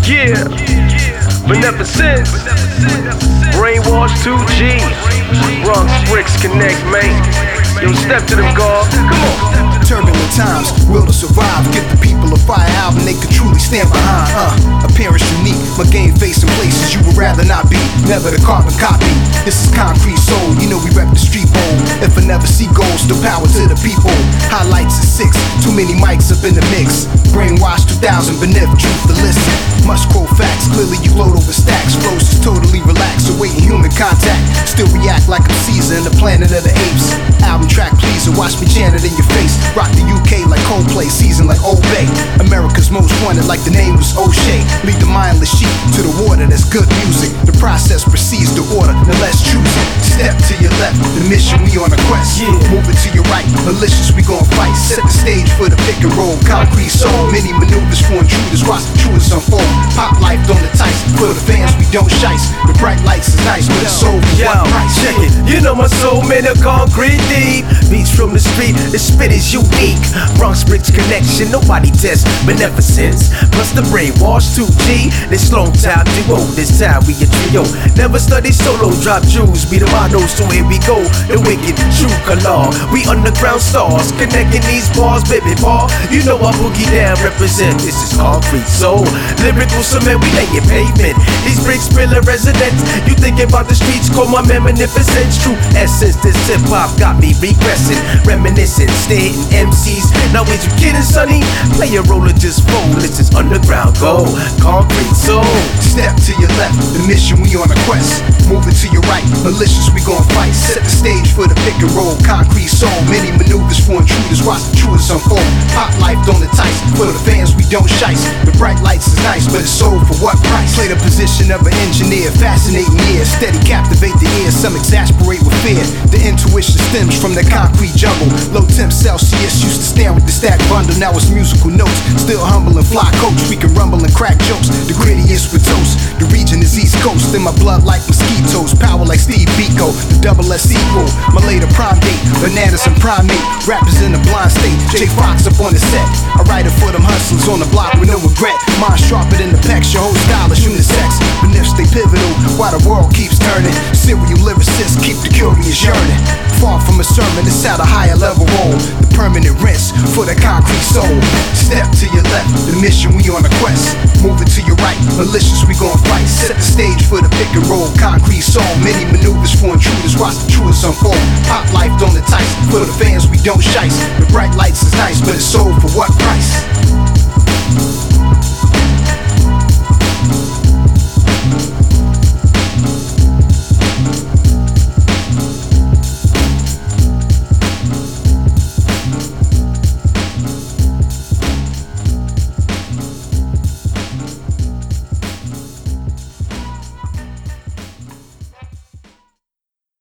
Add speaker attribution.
Speaker 1: Yeah, beneficence, brainwash 2G, Bronx Bricks Connect, man. Yo, step to them, God. Come on.
Speaker 2: Turbulent times, will to survive. Give the people a fire album they can truly stand behind. Appearance unique, my game facing places you would rather not be. Never the carbon copy. This is concrete soul, you know we rep the street bowl. If I never see goals, still power to the people. Highlights is 6, too many mics up in the mix. Brainwash 2000, beneath truth to listen. Must quote facts, clearly you load over stacks. Flows is totally relaxed, awaiting human contact. Still react like I'm Caesar in the planet of the apes. Album track pleaser, watch me chant it in your face. Rock the UK like Coldplay, season like Old Bay. America's most wanted like the name was O'Shea. Lead the mindless sheep to the water, that's good music. The process precedes the order, now let's choose it. Step to your left, the mission we on a quest. Move it to your right, malicious we gon' fight. Set the stage for the pick and roll, concrete soul. Many maneuvers for intruders, watch the truest unfold. Pop life on the tights, for the fans we don't shice. The bright lights is nice, but it's sold for what price?
Speaker 1: Check it, you know my soul made of concrete deep. Beats from the street, the spit is unique. Bronx Bricks connection, nobody tests beneficence. Plus the brainwash 2G, this long time duo. This time we a trio. Never study solo, drop jewels, be the models, so here we go. The wicked true color, we underground stars, connecting these bars, baby bar. You know I boogie down, represent. This is concrete soul, lyrical cement, we laying pavement. These bricks pillar residents. You thinking about the streets, call my magnificence. True essence, this hip hop got me regressing, reminiscing, stating MCs. Now is you kidding, sonny? Play a role or just roll. This is underground gold, concrete soul.
Speaker 2: Step to your left, the mission we on a quest. Move it to your right, malicious we gon' fight. Set the stage for the pick and roll, concrete soul. Many maneuvers for intruders, watch the truest unfold. Pop life on the tights, for the fans we don't shice. The bright lights is nice, but it's sold for what price? Play the position of an engineer, fascinating ears. Steady captivate the ears, some exasperate with fear. The intuition stems from the concrete jungle. Low temp Celsius used to stand with the stack bundle. Now it's musical notes, still humble and fly coach. We can rumble and crack jokes, the grittiest with toast. The region is East Coast, in my blood like mosquitoes. Power like Steve Biko, the double S equal. My later prime date, bananas and primate. Rappers in a blind state, J Fox up on the set. I write it for them hustlers on the block with no regret. Mind sharper than the pecs, your whole style is unisex. Beneath stay pivotal, while the world keeps turning. Serial lyricists keep the curious yearning. Far from a sermon, it's at a higher level role. The permanent rinse for the concrete soul. Step to your left, the mission we on a quest. Move it to your right, malicious we gon' fight. Set the stage for the pick and roll, concrete soul. Many maneuvers for intruders, watch the truest unfold. Pop life on the tights, for the fans we don't shice. The bright lights is nice, but it's sold for what price?